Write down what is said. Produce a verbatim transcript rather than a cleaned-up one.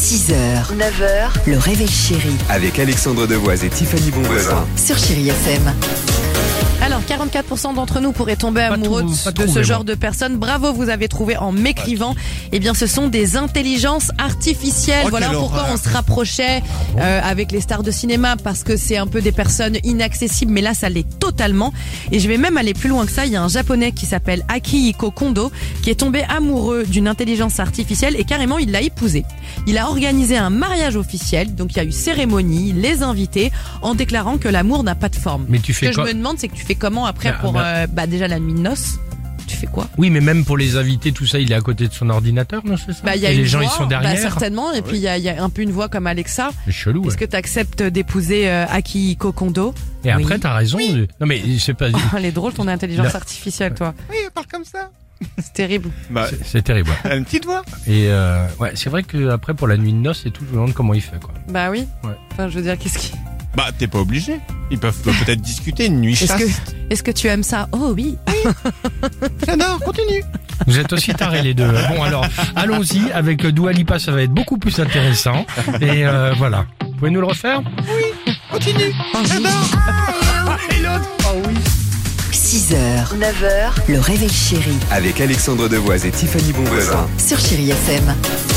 six heures, neuf heures, le réveil chéri Avec Alexandre Devoise et Tiffany Bonvoisin. sur Chéri F M. Alors, quarante-quatre pour cent d'entre nous pourraient tomber Pas amoureux tout- de, pas de trouvé, ce genre moi. de personnes. Bravo, vous avez trouvé en m'écrivant. Eh bien, ce sont des intelligences artificielles. Oh, Voilà quelle pourquoi horreur. on se rapprochait euh, avec les stars de cinéma, parce que c'est un peu des personnes inaccessibles, mais là, ça l'est totalement. Et je vais même aller plus loin que ça. Il y a un japonais qui s'appelle Akihiko Kondo, qui est tombé amoureux d'une intelligence artificielle et carrément, il l'a épousée. Il a organisé un mariage officiel, donc il y a eu cérémonie, les invités, en déclarant que l'amour n'a pas de forme. Mais tu Ce fais que quoi? je me demande, c'est que tu fais comment après Bah, pour bah. euh, bah déjà la nuit de noces. Tu fais quoi? Oui, mais même pour les invités, tout ça, il est à côté de son ordinateur, non, c'est ça? Bah il y a Et une les gens, voix, ils sont bah, derrière. certainement, et puis il y a, il y a un peu une voix comme Alexa. C'est chelou, ouais. Est-ce que tu acceptes d'épouser euh, Akihiko Kondo? Et après, Oui. t'as raison. de- Non, mais c'est pas. Elle est drôle ton intelligence Là. artificielle, toi. Oui, elle parle comme ça. C'est terrible. Bah, c'est- C'est terrible. ouais. elle a une petite voix. Et euh, ouais, c'est vrai que après pour la nuit de noces, c'est tout. Je me demande comment il fait, quoi. Bah oui. Ouais. Enfin, je veux dire, qu'est-ce qui... Bah, t'es pas obligé. Ils peuvent peut-être discuter une nuit Est-ce chaste. que, est-ce que tu aimes ça? Oh oui. J'adore, continue. Vous êtes aussi tarés les deux. Bon alors, allons-y avec Dua Lipa, ça va être beaucoup plus intéressant. Et euh, voilà. Vous pouvez nous le refaire? Continue. J'adore. Et l'autre. Oh oui. six heures, neuf heures, le réveil chéri Avec Alexandre Devoise et Tiffany Bonvoisin. sur Chéri F M.